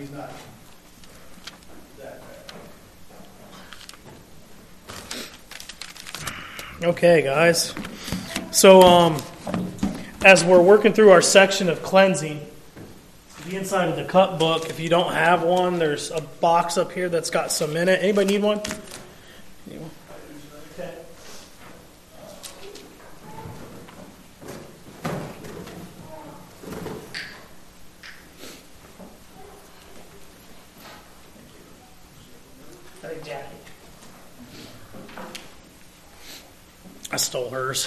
he's not that bad. Okay, guys. So, as we're working through our section of cleansing, the inside of the cup book, if you don't have one, there's a box up here that's got some in it. Anybody need one? Anyone? Okay. Hey, Jackie. I stole hers.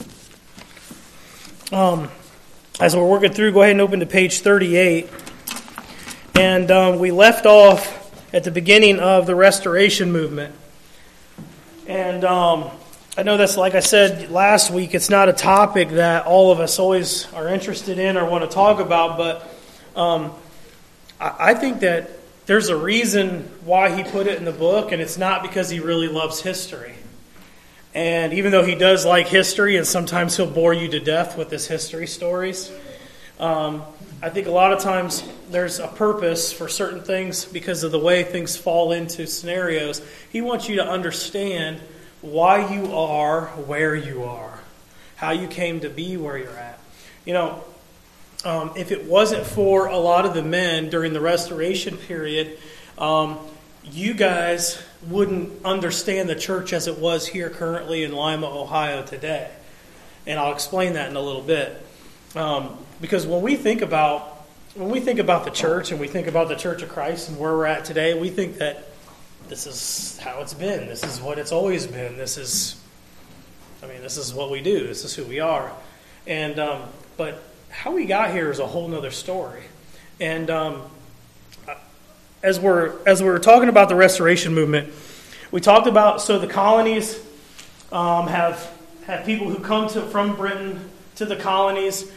As we're working through, go ahead and open to page 38. And we left off at the beginning of the Restoration Movement. And I know that's, like I said last week, it's not a topic that all of us always are interested in or want to talk about, but I think that there's a reason why he put it in the book, and it's not because he really loves history. And even though he does like history, and sometimes he'll bore you to death with his history stories, I think a lot of times there's a purpose for certain things because of the way things fall into scenarios. He wants you to understand why you are where you are, how you came to be where you're at. You know, if it wasn't for a lot of the men during the Restoration period, you guys wouldn't understand the church as it was here currently in Lima, Ohio today. And I'll explain that in a little bit. Because when we think about the church and we think about the Church of Christ and where we're at today, we think that this is how it's been. This is what it's always been. This is what we do. This is who we are. And but how we got here is a whole nother story. And as we're talking about the Restoration Movement, we talked about, so the colonies have people who come from Britain to the colonies.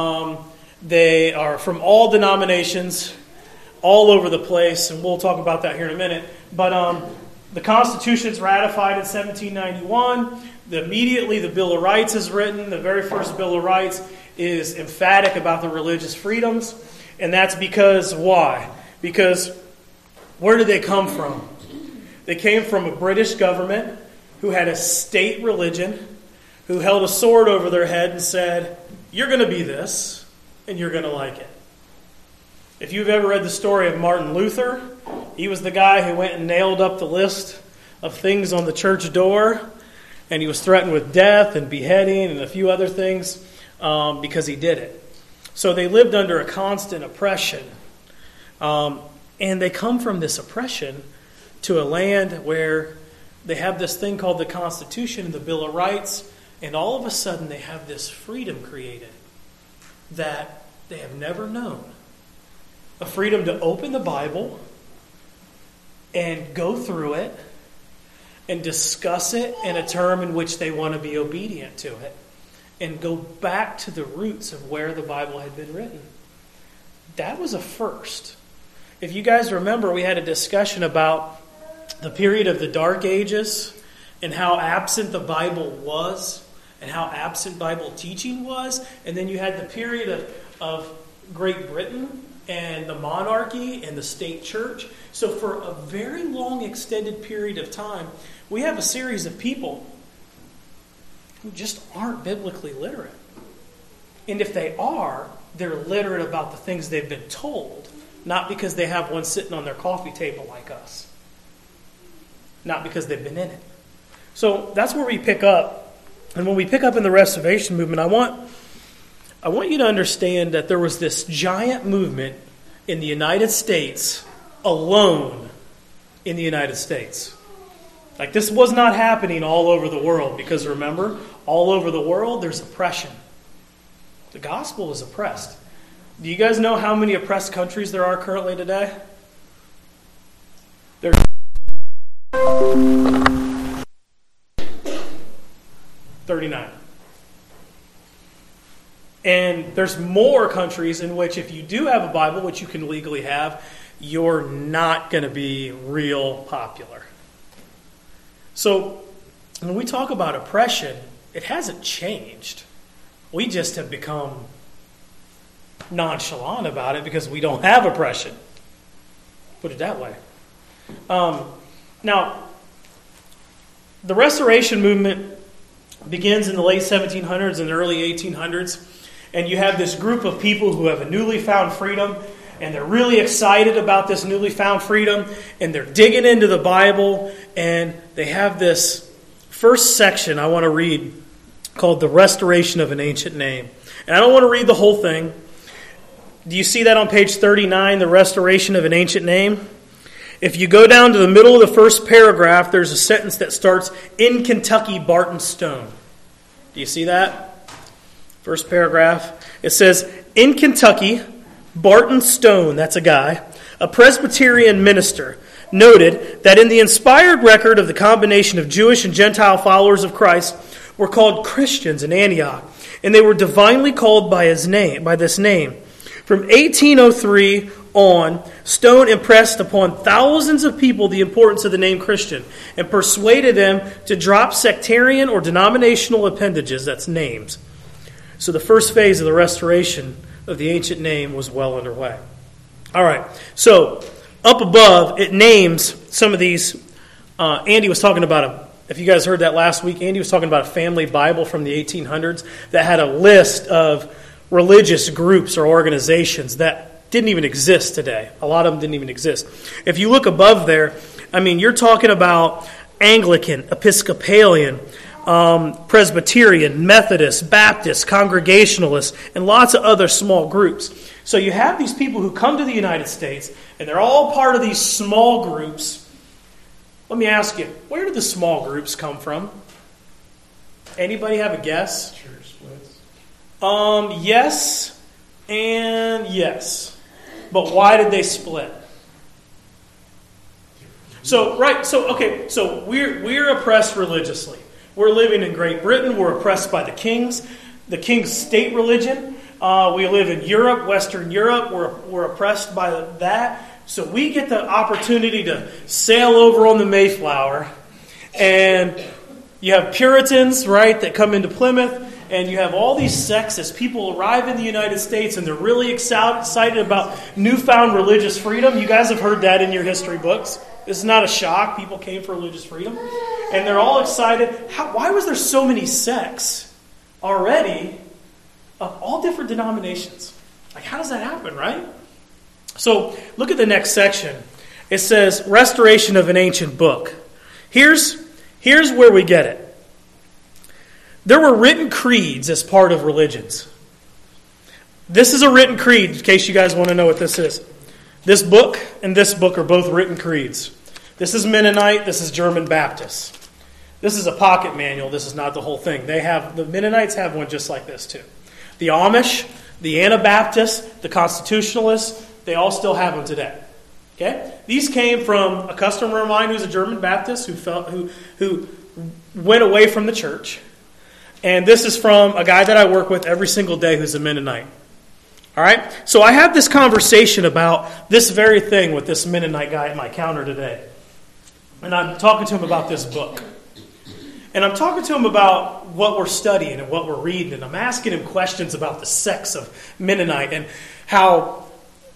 They are from all denominations, all over the place, and we'll talk about that here in a minute. But the Constitution's ratified in 1791. Immediately the Bill of Rights is written. The very first Bill of Rights is emphatic about the religious freedoms. And that's because, why? Because where did they come from? They came from a British government who had a state religion, who held a sword over their head and said, you're going to be this, and you're going to like it. If you've ever read the story of Martin Luther, he was the guy who went and nailed up the list of things on the church door, and he was threatened with death and beheading and a few other things because he did it. So they lived under a constant oppression. And they come from this oppression to a land where they have this thing called the Constitution and the Bill of Rights, and all of a sudden they have this freedom created that they have never known. A freedom to open the Bible and go through it and discuss it in a term in which they want to be obedient to it and go back to the roots of where the Bible had been written. That was a first. If you guys remember, we had a discussion about the period of the Dark Ages and how absent the Bible was and how absent Bible teaching was. And then you had the period of Great Britain and the monarchy and the state church. So for a very long extended period of time, we have a series of people who just aren't biblically literate. And if they are, they're literate about the things they've been told, not because they have one sitting on their coffee table like us. Not because they've been in it. So that's where we pick up. And when we pick up in the Restoration Movement, I want you to understand that there was this giant movement in the United States alone in the United States. Like, this was not happening all over the world, because remember, all over the world there's oppression. The gospel is oppressed. Do you guys know how many oppressed countries there are currently today? There's 39. And there's more countries in which if you do have a Bible, which you can legally have, you're not going to be real popular. So when we talk about oppression, it hasn't changed. We just have become nonchalant about it because we don't have oppression. Put it that way. Now, the Restoration movement begins in the late 1700s and early 1800s. And you have this group of people who have a newly found freedom, and they're really excited about this newly found freedom, and they're digging into the Bible, and they have this first section I want to read called The Restoration of an Ancient Name. And I don't want to read the whole thing. Do you see that on page 39, The Restoration of an Ancient Name? If you go down to the middle of the first paragraph, there's a sentence that starts, "In Kentucky, Barton Stone." Do you see that? First paragraph. It says, "In Kentucky, Barton Stone," that's a guy, "a Presbyterian minister, noted that in the inspired record of the combination of Jewish and Gentile followers of Christ were called Christians in Antioch, and they were divinely called by this name. From 1803 on, Stone impressed upon thousands of people the importance of the name Christian and persuaded them to drop sectarian or denominational appendages," that's names. So the first phase of the restoration of the ancient name was well underway. All right, so up above, it names some of these. Andy was talking about, if you guys heard that last week, Andy was talking about a family Bible from the 1800s that had a list of religious groups or organizations that didn't even exist today. A lot of them didn't even exist. If you look above there, I mean, you're talking about Anglican, Episcopalian, Presbyterian, Methodist, Baptist, Congregationalist, and lots of other small groups. So you have these people who come to the United States, and they're all part of these small groups. Let me ask you, where did the small groups come from? Anybody have a guess? Church splits. Yes and yes. But why did they split? So we're oppressed religiously. We're living in Great Britain. We're oppressed by the king's state religion. We live in Europe, Western Europe. We're oppressed by that. So we get the opportunity to sail over on the Mayflower. And you have Puritans, right, that come into Plymouth. And you have all these sects as people arrive in the United States, and they're really excited about newfound religious freedom. You guys have heard that in your history books. This is not a shock. People came for religious freedom. And they're all excited. Why was there so many sects already of all different denominations? Like, how does that happen, right? So, look at the next section. It says, Restoration of an Ancient Book. Here's where we get it. There were written creeds as part of religions. This is a written creed, in case you guys want to know what this is. This book and this book are both written creeds. This is Mennonite, this is German Baptist. This is a pocket manual, this is not the whole thing. The Mennonites have one just like this too. The Amish, the Anabaptists, the Constitutionalists, they all still have them today. Okay? These came from a customer of mine who's a German Baptist who went away from the church. And this is from a guy that I work with every single day who's a Mennonite. All right? So I have this conversation about this very thing with this Mennonite guy at my counter today. And I'm talking to him about this book. And I'm talking to him about what we're studying and what we're reading. And I'm asking him questions about the sects of Mennonite and how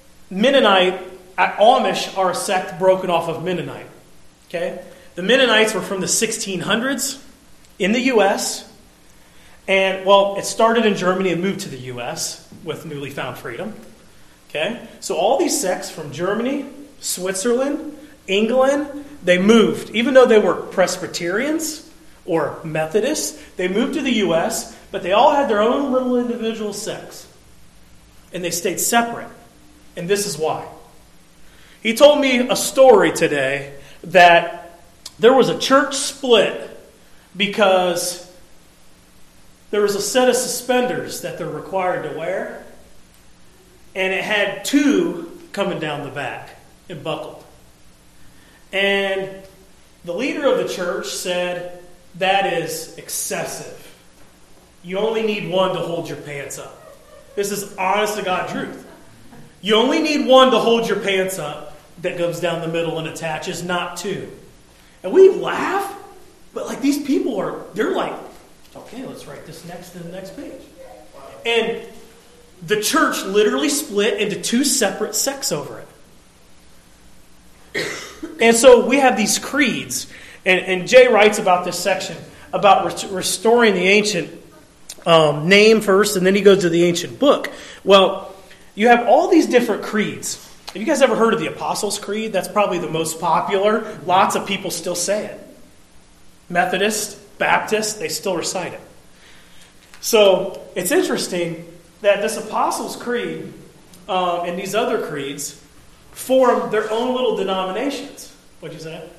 Amish are a sect broken off of Mennonite. Okay? The Mennonites were from the 1600s in the U.S., and, well, it started in Germany and moved to the U.S. with newly found freedom. Okay? So all these sects from Germany, Switzerland, England, they moved. Even though they were Presbyterians or Methodists, they moved to the U.S., but they all had their own little individual sects. And they stayed separate. And this is why. He told me a story today that there was a church split because there was a set of suspenders that they're required to wear, and it had two coming down the back and buckled. And the leader of the church said, that is excessive. You only need one to hold your pants up. This is honest to God truth. You only need one to hold your pants up that goes down the middle and attaches, not two. And we laugh, but like these people they're like, okay, let's write this next to the next page. And the church literally split into two separate sects over it. And so we have these creeds. And Jay writes about this section, about restoring the ancient name first, and then he goes to the ancient book. Well, you have all these different creeds. Have you guys ever heard of the Apostles' Creed? That's probably the most popular. Lots of people still say it. Methodist, Baptist, they still recite it. So it's interesting that this Apostles' Creed and these other creeds form their own little denominations. What'd you say?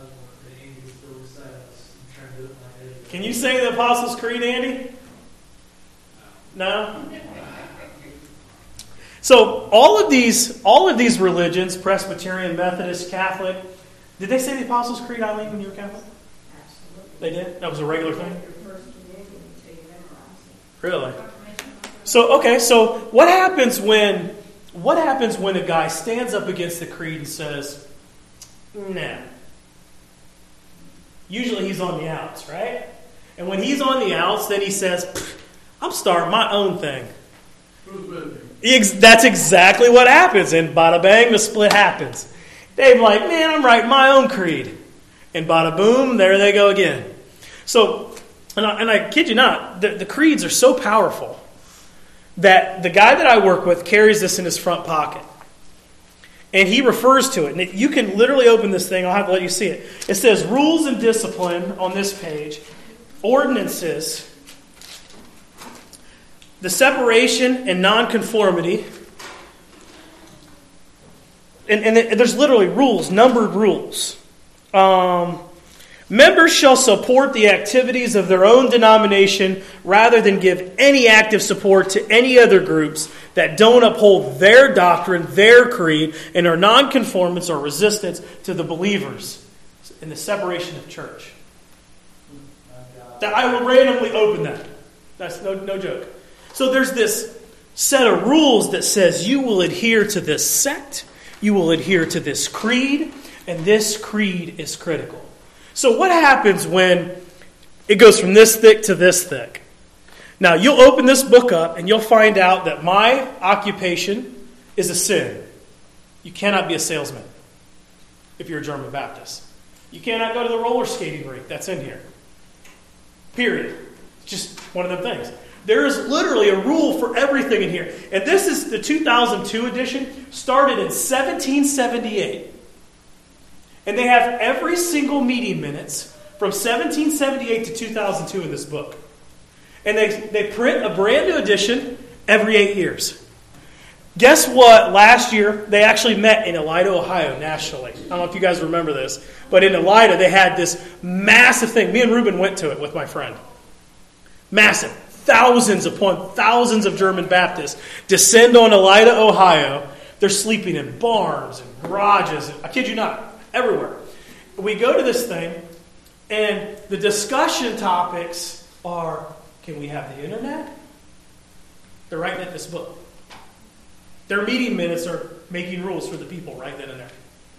Can you say the Apostles' Creed, Andy? No? So all of these religions, Presbyterian, Methodist, Catholic, did they say the Apostles' Creed, Eileen, when you were Catholic? Absolutely. They did? That was a regular thing? Really? So what happens when a guy stands up against the creed and says, nah? Usually he's on the outs, right? And when he's on the outs, then he says, I'm starting my own thing. That's exactly what happens. And bada bang, the split happens. They're like, man, I'm writing my own creed. And bada boom, there they go again. So, and I kid you not, the creeds are so powerful that the guy that I work with carries this in his front pocket. And he refers to it. And you can literally open this thing. I'll have to let you see it. It says rules and discipline on this page. Ordinances. The separation and nonconformity. And there's literally rules, numbered rules. Members shall support the activities of their own denomination rather than give any active support to any other groups that don't uphold their doctrine, their creed, and are nonconformance or resistance to the believers in the separation of church. That I will randomly open that. That's no joke. So there's this set of rules that says you will adhere to this sect, you will adhere to this creed, and this creed is critical. So what happens when it goes from this thick to this thick? Now, you'll open this book up and you'll find out that my occupation is a sin. You cannot be a salesman if you're a German Baptist. You cannot go to the roller skating rink. That's in here. Period. It's just one of them things. There is literally a rule for everything in here. And this is the 2002 edition, started in 1778. And they have every single meeting minutes from 1778 to 2002 in this book. And they print a brand new edition every 8 years. Guess what? Last year, they actually met in Elida, Ohio, nationally. I don't know if you guys remember this, but in Elida, they had this massive thing. Me and Ruben went to it with my friend. Massive. Thousands upon thousands of German Baptists descend on Elida, Ohio. They're sleeping in barns and garages. I kid you not. Everywhere. We go to this thing, and the discussion topics are, can we have the internet? They're writing in this book. Their meeting minutes are making rules for the people right then and there.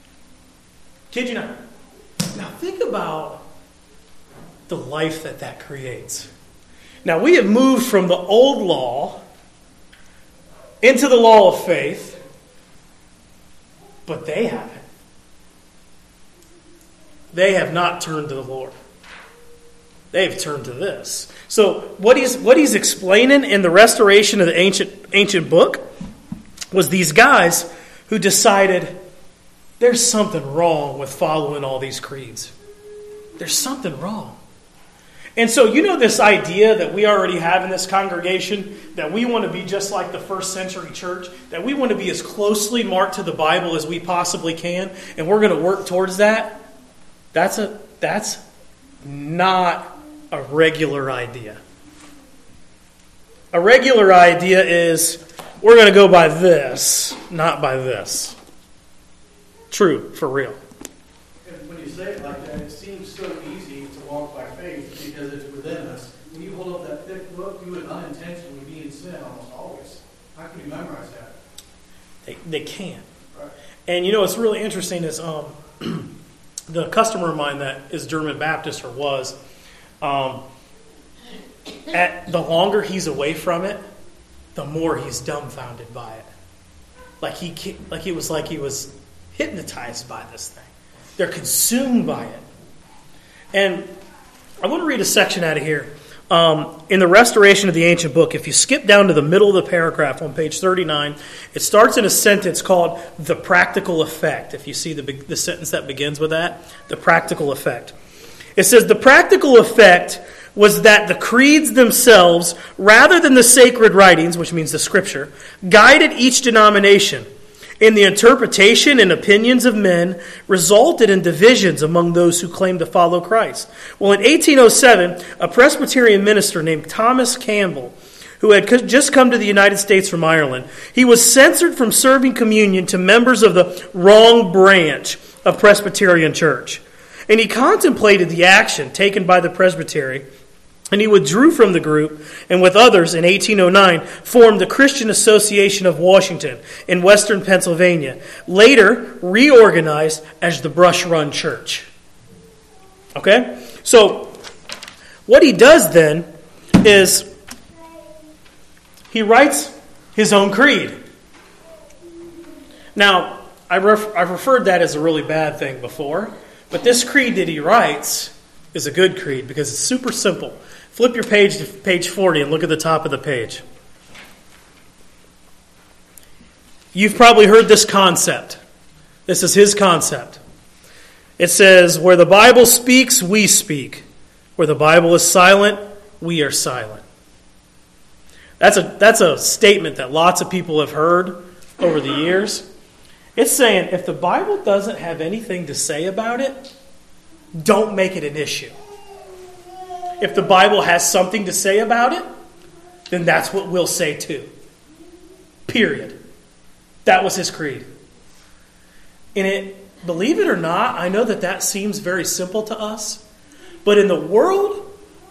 Kid you not. Now think about the life that creates. Now we have moved from the old law into the law of faith, but they haven't. They have not turned to the Lord. They've turned to this. So what he's explaining in the restoration of the ancient book was these guys who decided there's something wrong with following all these creeds. There's something wrong. And so this idea that we already have in this congregation, that we want to be just like the first century church, that we want to be as closely marked to the Bible as we possibly can, and we're going to work towards that. That's not a regular idea. A regular idea is we're going to go by this, not by this. True, for real. And when you say it like that, it seems so easy to walk by faith because it's within us. When you hold up that thick book, you would unintentionally be in sin almost always. How can you memorize that? They can't. Right. And what's really interesting is the customer of mine that is German Baptist or was, at the longer he's away from it, the more he's dumbfounded by it. He hypnotized by this thing. They're consumed by it. And I want to read a section out of here. In the Restoration of the Ancient Book, if you skip down to the middle of the paragraph on page 39, it starts in a sentence called the practical effect. If you see the sentence that begins with that, the practical effect. It says, the practical effect was that the creeds themselves, rather than the sacred writings, which means the Scripture, guided each denomination. In the interpretation and opinions of men resulted in divisions among those who claimed to follow Christ. Well, in 1807, a Presbyterian minister named Thomas Campbell, who had just come to the United States from Ireland, he was censored from serving communion to members of the wrong branch of Presbyterian Church. And he contemplated the action taken by the presbytery, and he withdrew from the group, and with others in 1809 formed the Christian Association of Washington in western Pennsylvania, later reorganized as the Brush Run Church. Okay? So, what he does then is he writes his own creed. Now, I've referred that as a really bad thing before, but this creed that he writes is a good creed because it's super simple. Flip your page to page 40 and look at the top of the page. You've probably heard this concept. This is his concept. It says, where the Bible speaks, we speak. Where the Bible is silent, we are silent. That's a statement that lots of people have heard over the years. It's saying, if the Bible doesn't have anything to say about it, don't make it an issue. If the Bible has something to say about it, then that's what we'll say too. Period. That was his creed. And it, believe it or not, I know that seems very simple to us, but in the world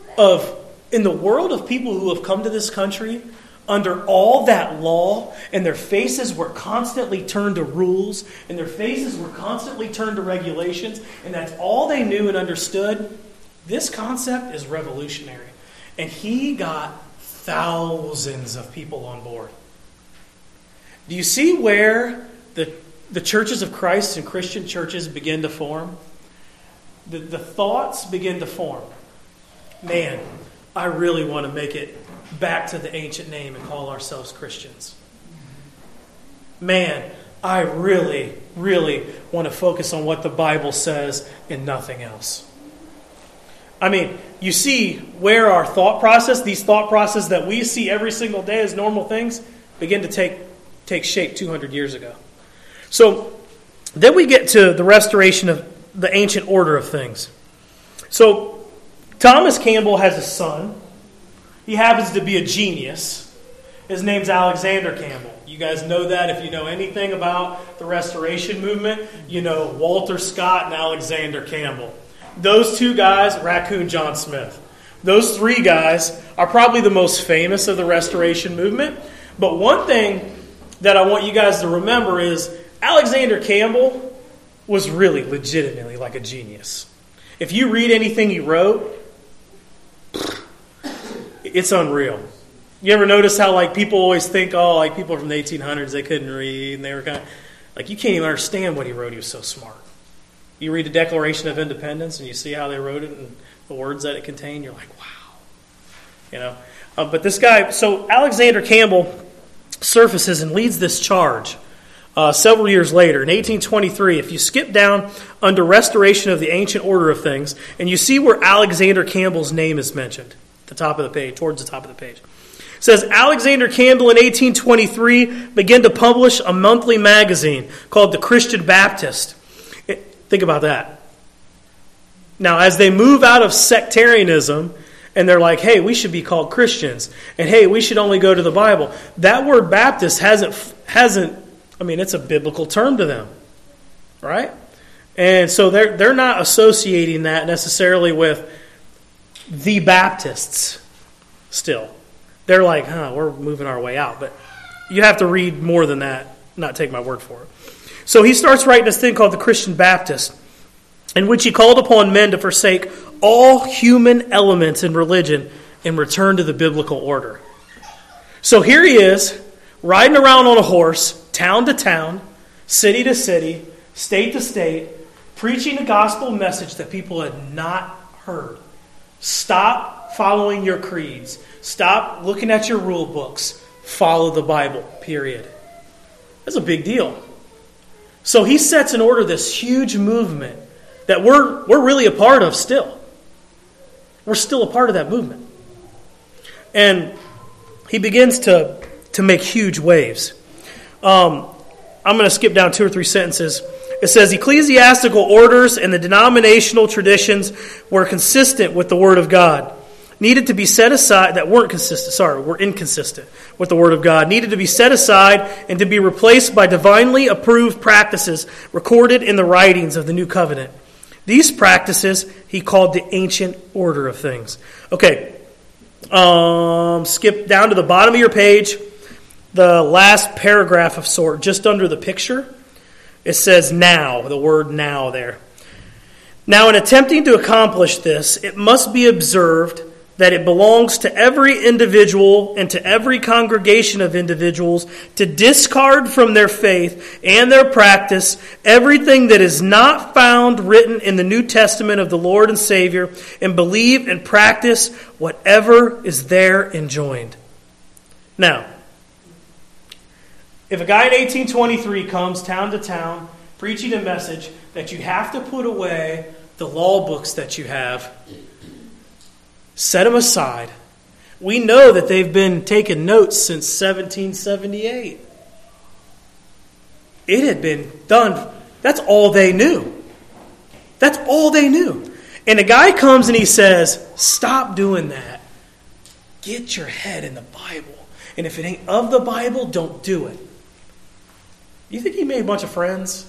of people who have come to this country under all that law, and their faces were constantly turned to rules, and their faces were constantly turned to regulations, and that's all they knew and understood, this concept is revolutionary. And he got thousands of people on board. Do you see where the churches of Christ and Christian churches begin to form? The thoughts begin to form. Man, I really want to make it back to the ancient name and call ourselves Christians. Man, I really, really want to focus on what the Bible says and nothing else. I mean, you see where our thought process, these thought processes that we see every single day as normal things, begin to take shape 200 years ago. So then we get to the restoration of the ancient order of things. So Thomas Campbell has a son. He happens to be a genius. His name's Alexander Campbell. You guys know that if you know anything about the Restoration movement. You know Walter Scott and Alexander Campbell. Those two guys, Raccoon John Smith. Those three guys are probably the most famous of the Restoration movement. But one thing that I want you guys to remember is Alexander Campbell was really legitimately like a genius. If you read anything he wrote, it's unreal. You ever notice how like people always think, like people from the 1800s, they couldn't read, and they were kind of like, you can't even understand what he wrote. He was so smart. You read the Declaration of Independence and you see how they wrote it and the words that it contained, you're like, wow. But this guy, so Alexander Campbell surfaces and leads this charge several years later. In 1823, if you skip down under Restoration of the Ancient Order of Things, and you see where Alexander Campbell's name is mentioned, at the top of the page, towards the top of the page. It says, Alexander Campbell in 1823 began to publish a monthly magazine called The Christian Baptist. Think about that. Now, as they move out of sectarianism, and they're like, hey, we should be called Christians, and hey, we should only go to the Bible. That word Baptist hasn't. I mean, it's a biblical term to them, right? And so they're not associating that necessarily with the Baptists still. They're like, we're moving our way out. But you have to read more than that, not take my word for it. So he starts writing this thing called the Christian Baptist, in which he called upon men to forsake all human elements in religion and return to the biblical order. So here he is, riding around on a horse, town to town, city to city, state to state, preaching a gospel message that people had not heard. Stop following your creeds. Stop looking at your rule books. Follow the Bible, period. That's a big deal. So he sets in order this huge movement that we're really a part of still. We're still a part of that movement. And he begins to make huge waves. I'm going to skip down 2 or 3 sentences. It says, ecclesiastical orders and the denominational traditions were consistent with the Word of God. Needed to be set aside, were inconsistent with the Word of God. Needed to be set aside and to be replaced by divinely approved practices recorded in the writings of the New Covenant. These practices he called the ancient order of things. Okay, skip down to the bottom of your page, the last paragraph of sort, just under the picture. It says now, the word now there. Now, in attempting to accomplish this, it must be observed that it belongs to every individual and to every congregation of individuals to discard from their faith and their practice everything that is not found written in the New Testament of the Lord and Savior, and believe and practice whatever is there enjoined. Now, if a guy in 1823 comes town to town preaching a message that you have to put away the law books that you have, set them aside. We know that they've been taking notes since 1778. It had been done. That's all they knew. That's all they knew. And a guy comes and he says, stop doing that. Get your head in the Bible. And if it ain't of the Bible, don't do it. You think he made a bunch of friends?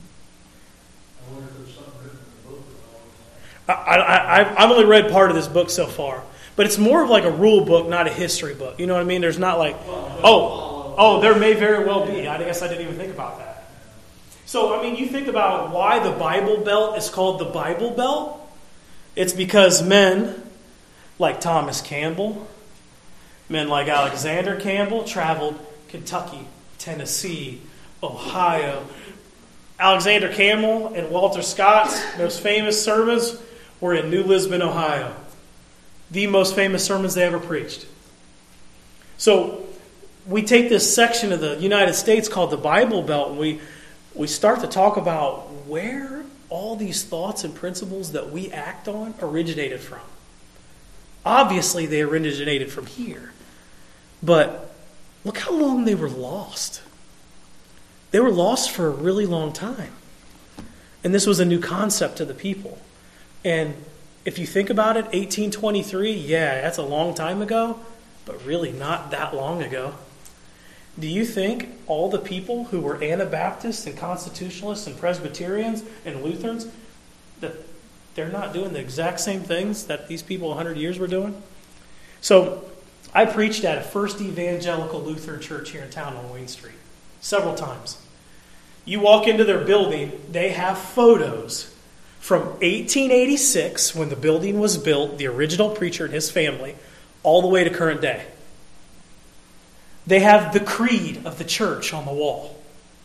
I've only read part of this book so far, but it's more of like a rule book, not a history book. You know what I mean? There's not like, there may very well be. I guess I didn't even think about that. So, I mean, you think about why the Bible Belt is called the Bible Belt. It's because men like Thomas Campbell, men like Alexander Campbell traveled Kentucky, Tennessee, Ohio. Alexander Campbell and Walter Scott's most famous sermons were in New Lisbon, Ohio. The most famous sermons they ever preached. So we take this section of the United States called the Bible Belt, and we start to talk about where all these thoughts and principles that we act on originated from. Obviously, they originated from here. But look how long they were lost. They were lost for a really long time. And this was a new concept to the people. And if you think about it, 1823, yeah, that's a long time ago, but really not that long ago. Do you think all the people who were Anabaptists and Constitutionalists and Presbyterians and Lutherans, that they're not doing the exact same things that these people 100 years were doing? So I preached at a First Evangelical Lutheran church here in town on Wayne Street several times. You walk into their building, they have photos from 1886, when the building was built, the original preacher and his family, all the way to current day. They have the creed of the church on the wall.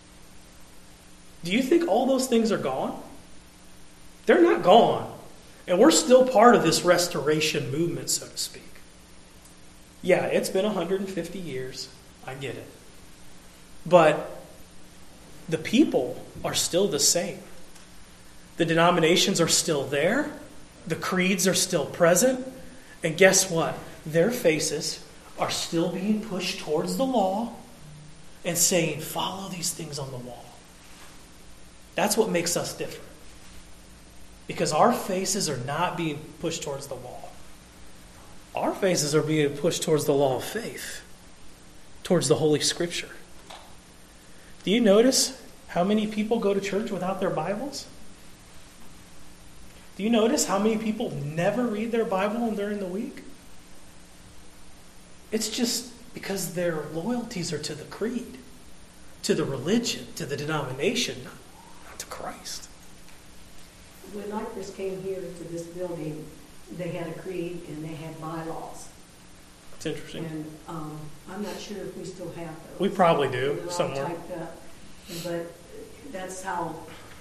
Do you think all those things are gone? They're not gone. And we're still part of this restoration movement, so to speak. Yeah, it's been 150 years. I get it. But the people are still the same. The denominations are still there. The creeds are still present. And guess what? Their faces are still being pushed towards the law and saying, follow these things on the wall. That's what makes us different. Because our faces are not being pushed towards the wall. Our faces are being pushed towards the law of faith, towards the Holy Scripture. Do you notice how many people go to church without their Bibles? Do you notice how many people never read their Bible during the week? It's just because their loyalties are to the creed, to the religion, to the denomination, not to Christ. When I first came here to this building, they had a creed and they had bylaws. That's interesting. And I'm not sure if we still have those. We probably do, They're all somewhere. typed up. But that's how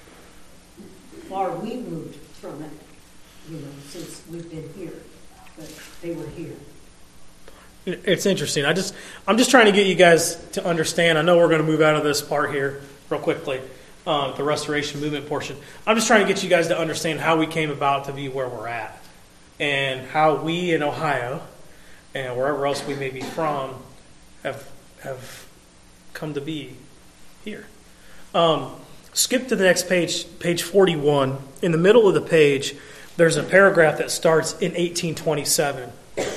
far we've moved from it, since we've been here. But they were here. It's interesting. I'm just trying to get you guys to understand. I know we're going to move out of this part here real quickly, the restoration movement portion. I'm just trying to get you guys to understand how we came about to be where we're at, and how we in Ohio and wherever else we may be from have come to be here. Skip to the next page, page 41. In the middle of the page, there's a paragraph that starts in 1827.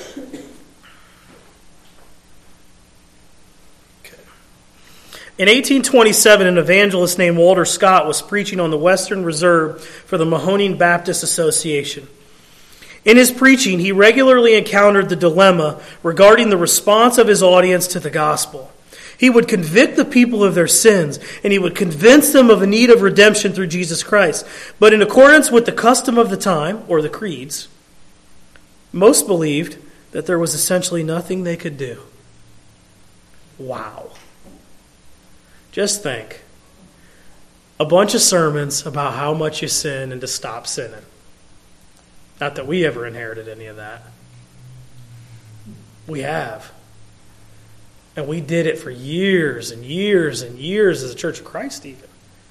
In 1827, an evangelist named Walter Scott was preaching on the Western Reserve for the Mahoning Baptist Association. In his preaching, he regularly encountered the dilemma regarding the response of his audience to the gospel. He would convict the people of their sins, and he would convince them of a need of redemption through Jesus Christ. But in accordance with the custom of the time, or the creeds, most believed that there was essentially nothing they could do. Wow. Just think. A bunch of sermons about how much you sin and to stop sinning. Not that we ever inherited any of that. We have. And we did it for years and years and years as a Church of Christ even.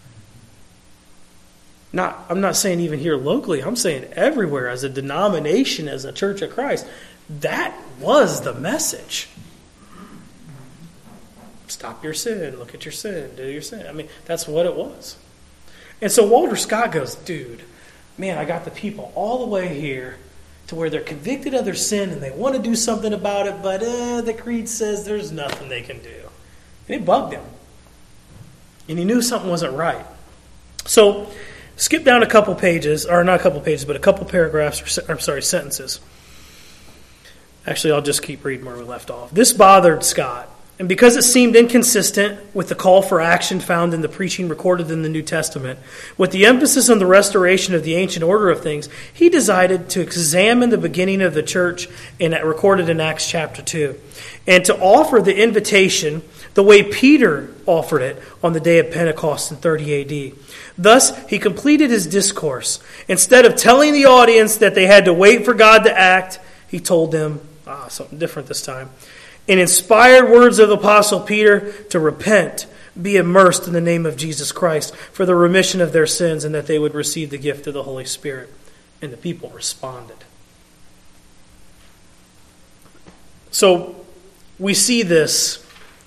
I'm not saying even here locally. I'm saying everywhere as a denomination, as a Church of Christ. That was the message. Stop your sin, look at your sin, do your sin. I mean, that's what it was. And so Walter Scott goes, dude, man, I got the people all the way here to where they're convicted of their sin and they want to do something about it, but the creed says there's nothing they can do. And it bugged him. And he knew something wasn't right. So skip down a couple pages, or not a couple pages, but a couple paragraphs, sentences. Actually, I'll just keep reading where we left off. This bothered Scott. And because it seemed inconsistent with the call for action found in the preaching recorded in the New Testament, with the emphasis on the restoration of the ancient order of things, he decided to examine the beginning of the church recorded in Acts chapter 2, and to offer the invitation the way Peter offered it on the day of Pentecost in 30 AD. Thus, he completed his discourse. Instead of telling the audience that they had to wait for God to act, he told them something different this time. In inspired words of the Apostle Peter, to repent, be immersed in the name of Jesus Christ for the remission of their sins, and that they would receive the gift of the Holy Spirit. And the people responded. So we see this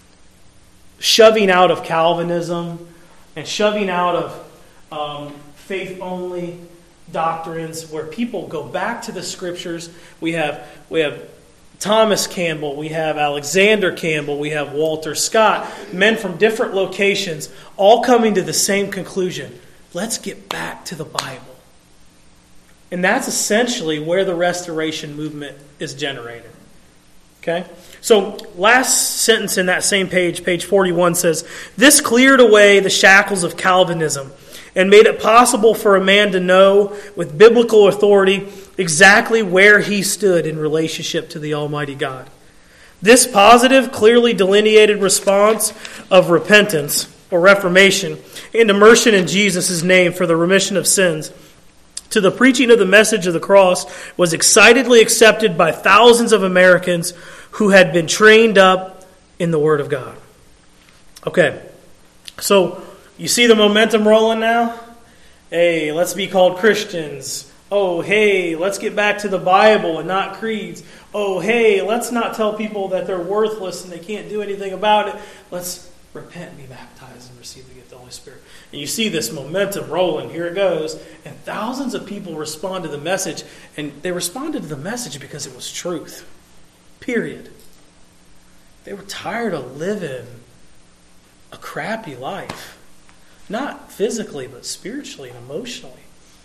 shoving out of Calvinism and shoving out of faith-only doctrines where people go back to the Scriptures. We have Thomas Campbell, we have Alexander Campbell, we have Walter Scott, men from different locations, all coming to the same conclusion. Let's get back to the Bible. And that's essentially where the restoration movement is generated. Okay? So, last sentence in that same page, page 41 says, "This cleared away the shackles of Calvinism and made it possible for a man to know with biblical authority exactly where he stood in relationship to the Almighty God. This positive, clearly delineated response of repentance or reformation and immersion in Jesus' name for the remission of sins to the preaching of the message of the cross was excitedly accepted by thousands of Americans who had been trained up in the Word of God." Okay, so you see the momentum rolling now? Hey, let's be called Christians. Oh, hey, let's get back to the Bible and not creeds. Oh, hey, let's not tell people that they're worthless and they can't do anything about it. Let's repent and be baptized and receive the gift of the Holy Spirit. And you see this momentum rolling. Here it goes. And thousands of people respond to the message. And they responded to the message because it was truth. Period. They were tired of living a crappy life. Not physically, but spiritually and emotionally.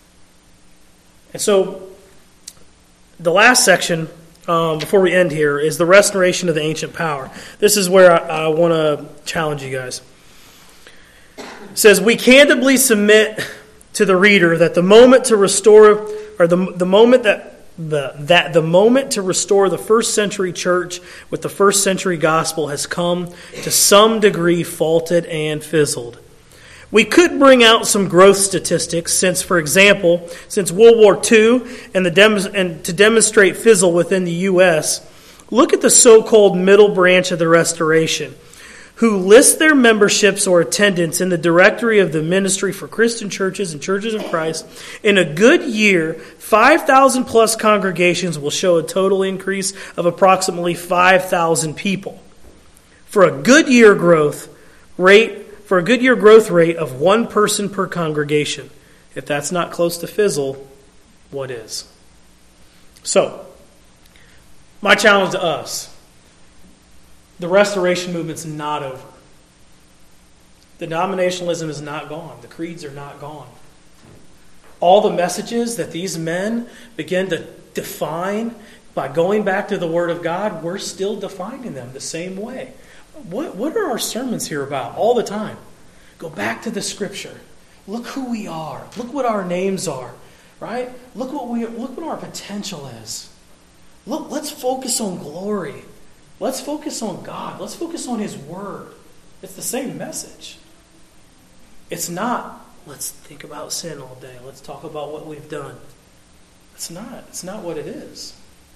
And so, the last section, before we end here, is the restoration of the ancient power. This is where I want to challenge you guys. It says, "We candidly submit to the reader that the moment to restore, or the moment the moment to restore the first century church with the first century gospel has come to some degree faulted and fizzled. We could bring out some growth statistics since, for example, since World War II and to demonstrate fizzle within the U.S., look at the so-called middle branch of the Restoration, who list their memberships or attendance in the directory of the Ministry for Christian Churches and Churches of Christ. In a good year, 5,000 plus congregations will show a total increase of approximately 5,000 people. For a good year growth rate of one person per congregation. If that's not close to fizzle, what is? So, my challenge to us, the Restoration movement's not over. Denominationalism is not gone. The creeds are not gone. All the messages that these men begin to define by going back to the Word of God, we're still defining them the same way. What are our sermons here about all the time? Go back to the Scripture. Look who we are. Look what our names are. Right? Look what our potential is. Look, let's focus on glory. Let's focus on God. Let's focus on His Word. It's the same message. It's not, let's think about sin all day. Let's talk about what we've done. It's not. It's not what it is.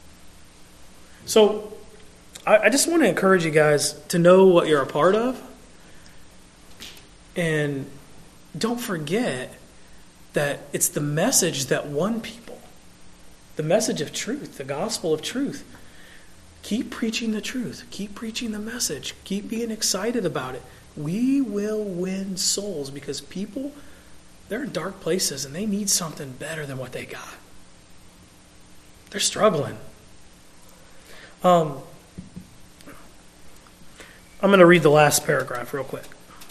So, I just want to encourage you guys to know what you're a part of. And don't forget that it's the message that won people. The message of truth, the gospel of truth. Keep preaching the truth. Keep preaching the message. Keep being excited about it. We will win souls because people, they're in dark places and they need something better than what they got. They're struggling. I'm going to read the last paragraph real quick.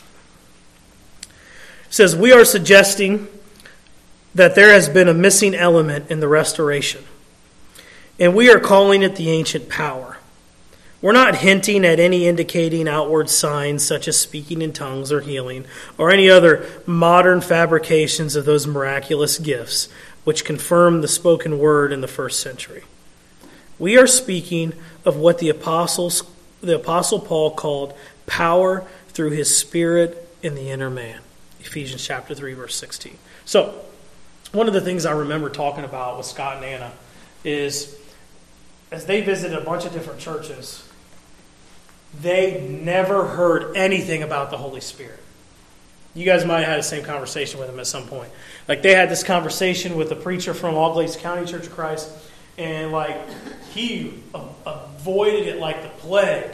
It says, we are suggesting that there has been a missing element in the Restoration, and we are calling it the ancient power. We're not hinting at any indicating outward signs such as speaking in tongues or healing or any other modern fabrications of those miraculous gifts which confirm the spoken word in the first century. We are speaking of what the Apostle Paul called power through his Spirit in the inner man. Ephesians chapter 3, verse 16. So, one of the things I remember talking about with Scott and Anna is, as they visited a bunch of different churches, they never heard anything about the Holy Spirit. You guys might have had the same conversation with them at some point. Like, they had this conversation with a preacher from All Glades County Church of Christ, and he avoided it like the plague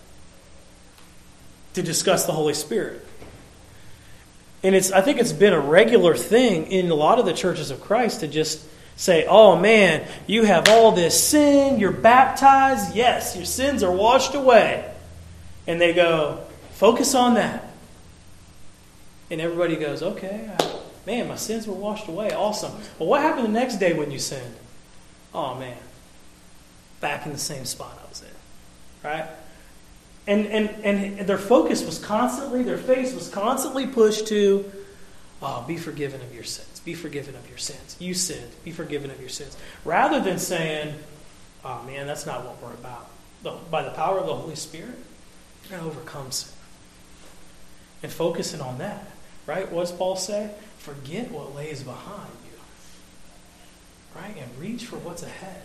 to discuss the Holy Spirit. And I think it's been a regular thing in a lot of the churches of Christ to just say, oh man, you have all this sin, you're baptized, yes, your sins are washed away. And they go, focus on that. And everybody goes, okay, man, my sins were washed away, awesome. Well, what happened the next day when you sinned? Oh man, back in the same spot I was in, right? And their focus was constantly, their face was constantly pushed to, oh, be forgiven of your sins. Be forgiven of your sins. You sinned. Be forgiven of your sins. Rather than saying, oh man, that's not what we're about. By the power of the Holy Spirit, you're going to overcome sin. And focusing on that, right? What does Paul say? Forget what lays behind you, right? And reach for what's ahead.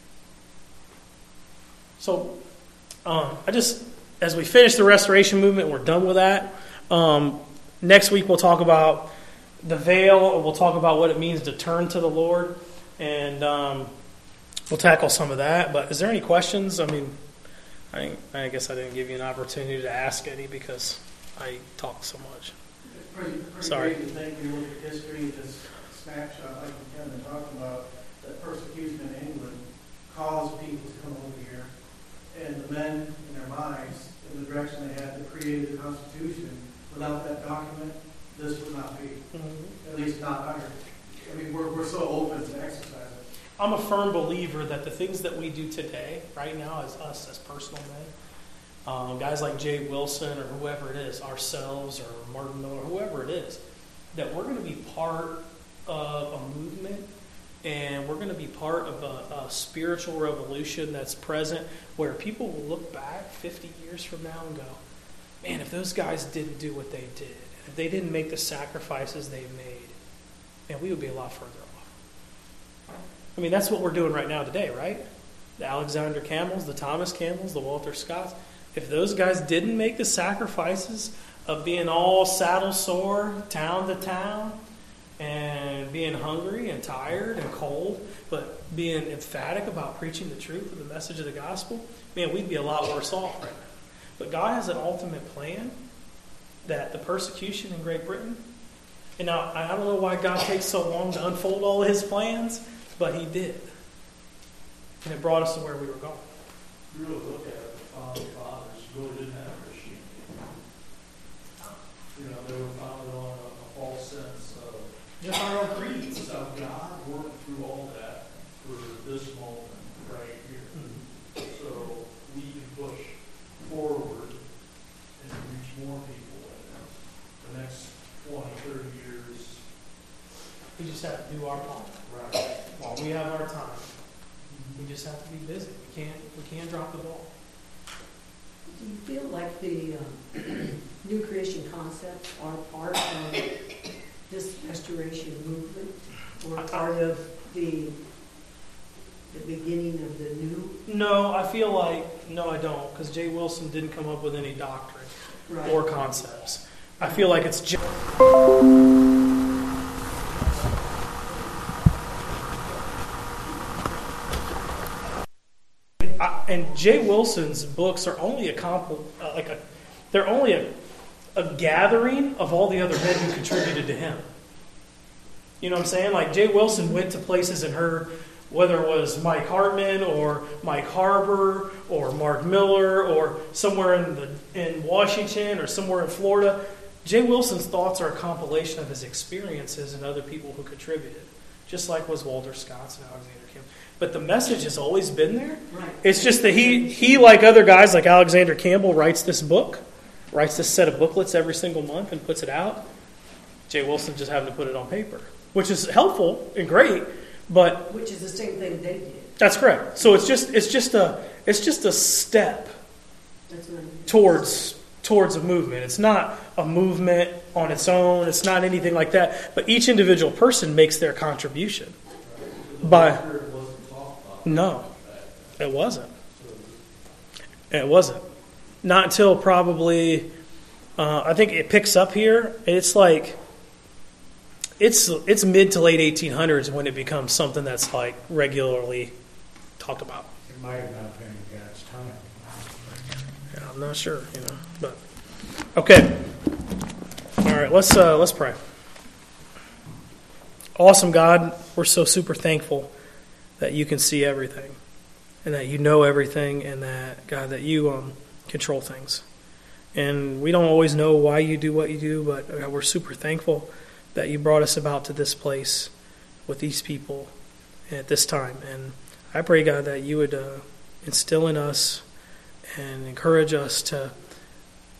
So, as we finish the Restoration movement, we're done with that. Next week we'll talk about the veil, or we'll talk about what it means to turn to the Lord, and we'll tackle some of that. But is there any questions? I mean, I guess I didn't give you an opportunity to ask any because I talk so much. Pretty Sorry. Great to think we look at history, this snapshot, like Kevin talked about, that persecution in England caused people to come over here, and the men in their minds, in the direction they had, that created the Constitution. Without that document, this would not be, at least not under. I mean, we're so open to exercise it. I'm a firm believer that the things that we do today, right now, as us, as personal men, guys like Jay Wilson or whoever it is, ourselves or Martin Miller, whoever it is, that we're going to be part of a movement, and we're going to be part of a spiritual revolution that's present where people will look back 50 years from now and go, man, if those guys didn't do what they did, if they didn't make the sacrifices they've made, man, we would be a lot further off. I mean, that's what we're doing right now today, right? The Alexander Campbells, the Thomas Campbells, the Walter Scotts. If those guys didn't make the sacrifices of being all saddle sore, town to town, and being hungry and tired and cold, but being emphatic about preaching the truth of the message of the gospel, man, we'd be a lot worse off right now. But God has an ultimate plan that the persecution in Great Britain, and now I don't know why God takes so long to unfold all of his plans, but he did. And it brought us to where we were going. If you really look at it, the founding fathers really didn't have Christianity. They were founded on a false sense of Just our own creeds. so God worked through all that for this moment right here. Mm-hmm. So we can push forward and reach more people in the next 20, 30 years. We just have to do our part. Right. While we have our time, we just have to be busy. We can't drop the ball. Do you feel like the new creation concepts are part of this restoration movement, or part of the beginning of the new? No, I feel like, no, I don't, because Jay Wilson didn't come up with any doctrine Right. or concepts. I feel like it's just... And Jay Wilson's books are only they're only a gathering of all the other men who contributed to him. You know what I'm saying? Like Jay Wilson went to places and heard, whether it was Mike Hartman or Mike Harbour or Mark Miller or somewhere in Washington or somewhere in Florida. Jay Wilson's thoughts are a compilation of his experiences and other people who contributed, just like was Walter Scott's and Alexander Campbell. But the message has always been there. Right. It's just that he, like other guys like Alexander Campbell, writes this set of booklets every single month and puts it out. Jay Wilson just having to put it on paper, which is helpful and great, but Which is the same thing they did. that's correct. So it's just a step That's what I mean. towards a movement. It's not a movement on its own. It's not anything like that. But each individual person makes their contribution. By Spirit wasn't talked about. no, it wasn't. It wasn't. Not until probably I think it picks up here. It's like it's mid to late 1800s when it becomes something that's like regularly talked about. It might have not been in God's time. Yeah, I'm not sure, but okay. All right, let's pray. Awesome God, we're so super thankful that you can see everything, and that you know everything, and that God, that you control things. And we don't always know why you do what you do, but God, we're super thankful that you brought us about to this place with these people at this time. And I pray, God, that you would instill in us and encourage us to